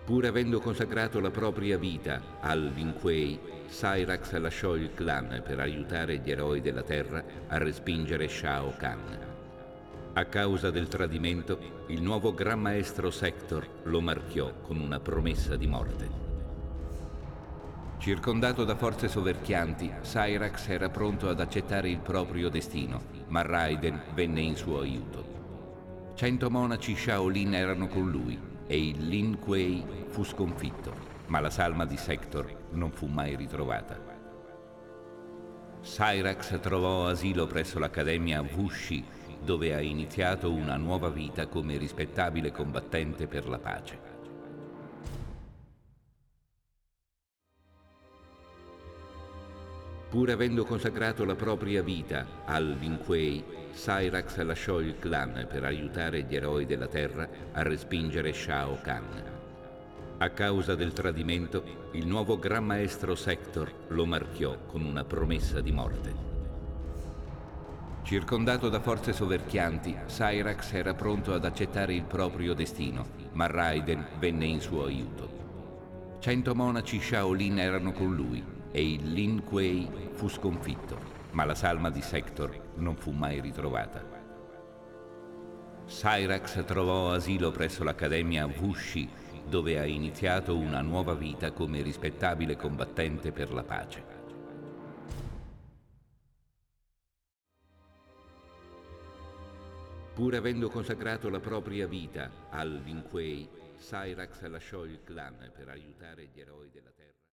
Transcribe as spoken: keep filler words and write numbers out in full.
Pur avendo consacrato la propria vita al Lin Kuei, Cyrax lasciò il clan per aiutare gli eroi della Terra a respingere Shao Kahn. A causa del tradimento, il nuovo Gran Maestro Sector lo marchiò con una promessa di morte. Circondato da forze soverchianti, Cyrax era pronto ad accettare il proprio destino, ma Raiden venne in suo aiuto. Cento monaci Shaolin erano con lui e il Lin Kuei fu sconfitto, ma la salma di Sector non fu mai ritrovata. Cyrax trovò asilo presso l'Accademia Wuxi, dove ha iniziato una nuova vita come rispettabile combattente per la pace. Pur avendo consacrato la propria vita al Lin Kuei, Cyrax lasciò il clan per aiutare gli eroi della Terra a respingere Shao Kahn. A causa del tradimento, il nuovo Gran Maestro Sector lo marchiò con una promessa di morte. Circondato da forze soverchianti, Cyrax era pronto ad accettare il proprio destino, ma Raiden venne in suo aiuto. Cento monaci Shaolin erano con lui e il Lin Kuei fu sconfitto, ma la salma di Sector non fu mai ritrovata. Cyrax trovò asilo presso l'Accademia Wuxi, dove ha iniziato una nuova vita come rispettabile combattente per la pace. Pur avendo consacrato la propria vita al Lin Kuei, Cyrax lasciò il clan per aiutare gli eroi della Terra.